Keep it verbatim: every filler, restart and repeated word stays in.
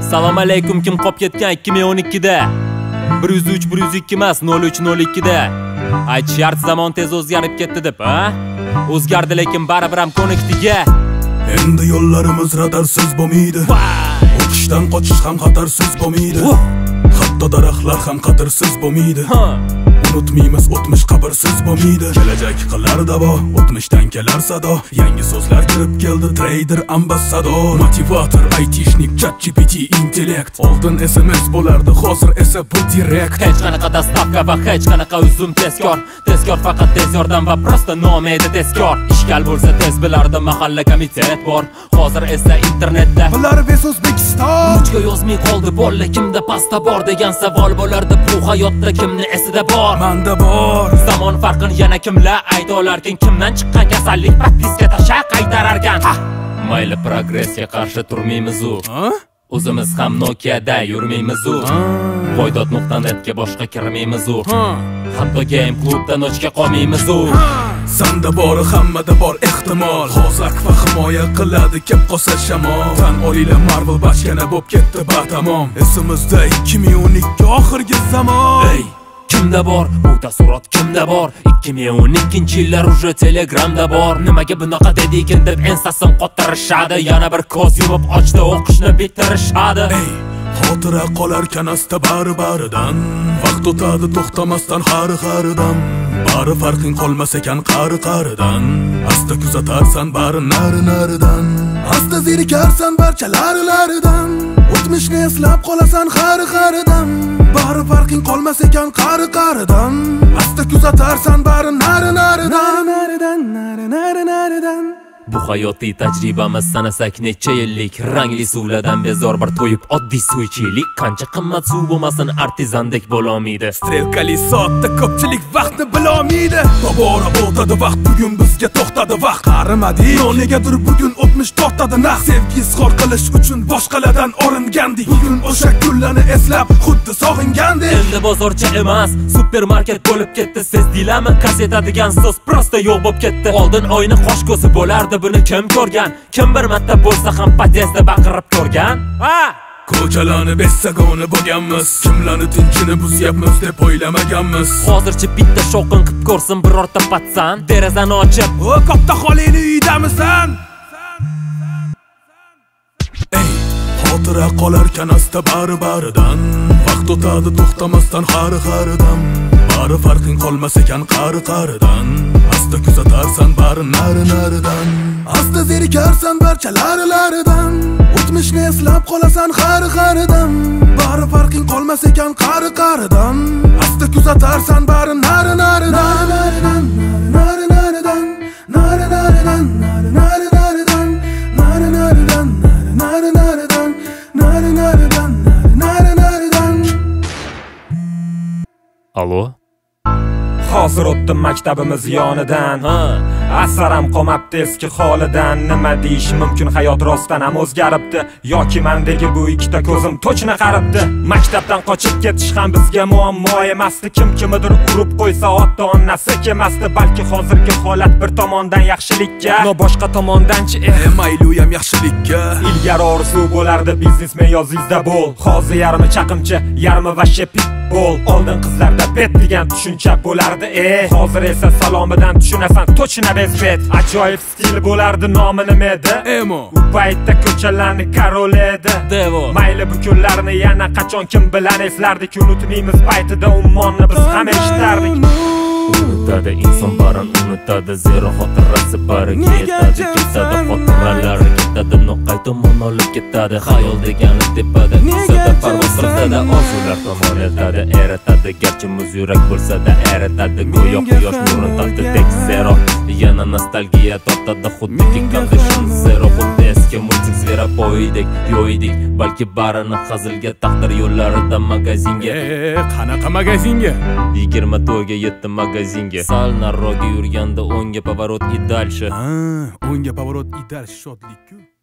Salom alaykum, kim qop ketgan ikki ming o'n ikkida bir yuz uch bir yuz ikki emas nol uch nol ikkida aytishardi zamon tez o'zgarib ketdi deb, ha? O'zgardi lekin baribir ham ko'nikdiga. Endi yo'llarimiz radarsiz bo'lmaydi. O'qishdan qochish ham xatarsiz bo'lmaydi. Hatto daraxtlar ham qatirsiz bo'lmaydi. Unutmaymiz o'tmish qabrsiz bo'lmaydi. Kelajak qilar davo, o'tmishdan kelar sado. Yangi so'zlar kirib keldi, trader, ambassador, motivator, aytishnik, chat G P T, intellekt. Oldin S M S bo'lardi, hozir esa bu direkt. Hech qanaqa dastavka va hech qanaqa uzum tezkor. Tezkor faqat tez yordam va prosta nomi edi tezkor. Ishgal bo'lsa tez bilardi, mahalla komitet bor. Hozir esa internetda Bilarves O'zbekiston. Uchga yozmay qoldi bolla, kimda pasta bor degan savol bo'lardi. Bu hayotda kimni esida bor? Manda bor. Zamon farqini yana kimlar ayta olarkan? Kimdan chiqqan kasallik propiska tasha qaytararkan? Mayli progressga qarshi turmaymiz u. O'zimiz ham Nokia'da yurmaymiz u. Voydod nuqta netga boshqa kirmaymiz u. Hatto game klubda nochga qolmaymiz u. Sanda bor, hammada bor ehtimol. Hozak va himoya qiladi kim qolsa shamol. Tan olinglar, Marvel bachkana bo'lib ketdi batamom. Esimizda ikki ming o'n ikki oxirgi zamon. Ey, kimda bor bu taassurot, kimda bor? ikki ming o'n ikkinchi yillar uje Telegramda bor. Nimaga bunaqa dedikin deb ensasin qotirishadi. Yana bir ko'z yumib ochdi, o'qishni bitirishadi. Ey, xotira qolarkan asta bari-baridan. Vaqt o'tadi to'xtamasdan har-haridan. Bari farqing qolmas ekan qari-qaridan. Asta kuzatarsan bari nari-naridan. Asta zerikarsan barchalari-laridan. O'tmishni eslab qolasan har-haridan. Bari farqing qolmas ekan qari-qaridan. Asta kuzatarsan bari nari-naridan. Nari-naridan, nari-nari-naridan. Bu hayotiy tajribamiz sanasak necha yillik. Rangli suvlardan bezor bir to'yib oddiy suvchilik. Qancha qimmat suv bo'lmasin artizandek bo'lolmaydi. Strelkali soatda ko'pchilik vaqtni bilolmaydi. Tobora o'tadi vaqt, bugun bizga to'xtadi vaqt. Qarimadik, negadir bugun o'tmish tortadi naq. Sevgi izhor qilish uchun boshqalardan olingandik. Bugun o'sha kunlarni eslab xuddi sog'ingandik. Endi bozorcha emas, supermarket bo'lib ketdi. Sezdinglarmi? Kaseta degan so'z prosta yo'q bo'lib ketdi. Oldin oyni qosh ko'zi bo'lardi. Buni kim ko'rgan? Kim bir marta bo'lsa ham podestda baqirib ko'rgan? Ha! Ko'chalarni bessagona bo'lganmiz. Kimlarni tinchini buzyapmiz deb o'ylamaganmiz. Hozircha bitta shovqin qilib ko'rsin birorta patsan. Derazani ochib, "O, katta xolingni uydamisan?" Ey, xotira qolarkan asta bari-baridan. Vaqt o'tadi to'xtamasdan har-haridan. Bari farqing qolmas ekan qari-qaridan. Asta kuzatarsan bari nari-naridan. Asta zerikarsan barchalari-laridan. O'tmishni eslab qolasan har-haridan. Bari farqing qolmas ekan qari-qaridan. Asta kuzatarsan bari nari-naridan. Nari-naridan, nari-naridan, nari-naridan, nari-naridan, nari-naridan, nari-naridan, nari-naridan, nari-naridan. Alo? Hozir o'tdim maktabimiz yonidan. Ha, Asaram qolmabdi eski holidan. Nima deyish mumkin, hayot rostdan ham o'zgaribdi. Yoki mendagi bu ikkita ko'zim to'chna qaribdi. Maktabdan qochib ketish ham bizga muammo emasdi. Kim kimidir urib qo'ysa ota-onasi kemasdi. Balki hozirgi holat bir tomondan yaxshilikka, no boshqa tomondanchi eh mayli ham yaxshilikka. Ilgari orzu bo'lardi biznesmen yozingizda bo'l. Hozir yarmi chaqimchi, yarmi vashshe pitbull. Oldin qizlarda bet degan tushuncha bo'lardi. Eh, hozir esa salomidan tushunasan to'chna bezbet. Ajoyib stil bo'lardi, nomi nima edi? Emo. U paytda ko'chalarni karol edi. Devo. Mayli bu kunlarni yana qachon kim bilan eslardik. Unutmaymiz paytida ummonni biz ham eshitardik. Unutadi inson barin, unutadi zero xotirasi bari ketadi. Ketadi xotiralari, ketadi noqay tomon olib ketadi. Xayol degani tepada, ko'ksada parvoz qiladi. Orzular tomon eltadi, eritadi. Garchi muz yurak bo'lsa-da eritadi. Go'yo quyosh nurini tatidek zero. Yana nostalgiya tortadi, xuddiki condition zero. Xuddi eski multik zveropoydek yo'ydik. Balki barini hazilga, taqdir yo'llarida magazinga. Eh, qanaqa magazinga? yigirma to'rtga yetdi magazinga. Sal nariroqga yurganda o'ngga поворот и дальше. Ha, o'ngga поворот и дальше shodlik-ku.